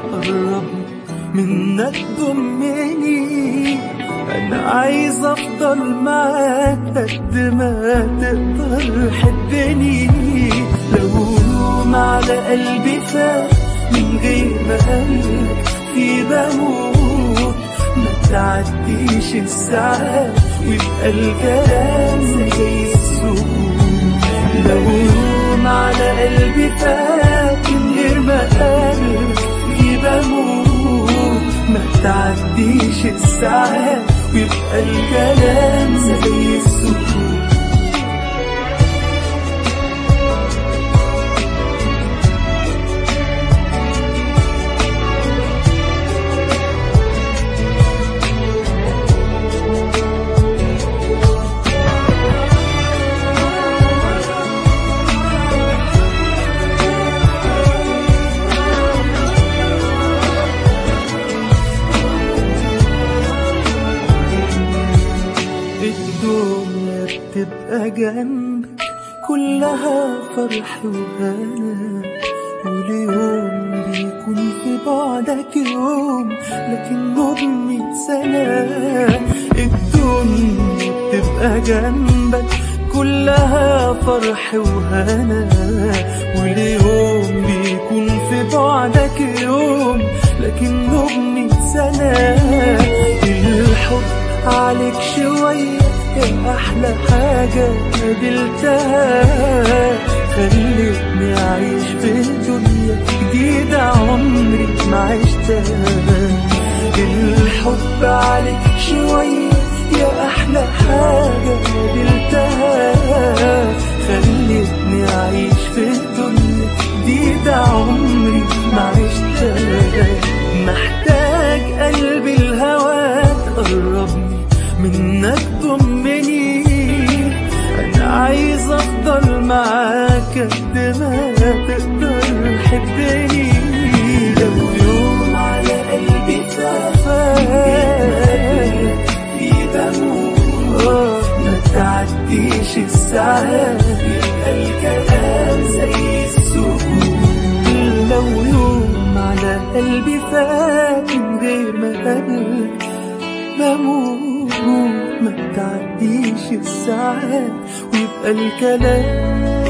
قرب منك ضمني، انا عايز افضل معاك قد ما تقدر حبني. لو يوم على قلبي فات من غير ما قلبك في بموت، ما تعديش الساعات ويبقى الكلام زي السكوت. لو يوم على قلبي فات من غير ما قلبك في بموت، ما تعديش الساعات ويبقى الكلام زي السكوت. الدنيا بتبقى جنبك كلها فرح وهنا، واليوم بيكون في بعدك يوم لكنه ب100 سنة. الدنيا بتبقى جنبك كلها فرح وهنا، واليوم بيكون في بعدك يوم لكنه ب100 سنة. الحب عليك شوية يا أحلى حاجة قابلتها، خلتني أعيش في دنيا جديدة عمري ما عشتها. الحب عليك شوية يا أحلى حاجة قابلتها، خلتني أعيش في دنيا جديدة عمري ما عشتها. محتاج قلبي الهواك قربني منك ضمني، انا عايز افضل معاك قد ما تقدر حبني. لو يوم على قلبي سافر في بموت، ما تعديش الساعات يبقى الكلام زي السكوت. لو يوم على قلبي فات من غير ما قبلك بموت، ما تعديش الساعات ويبقى الكلام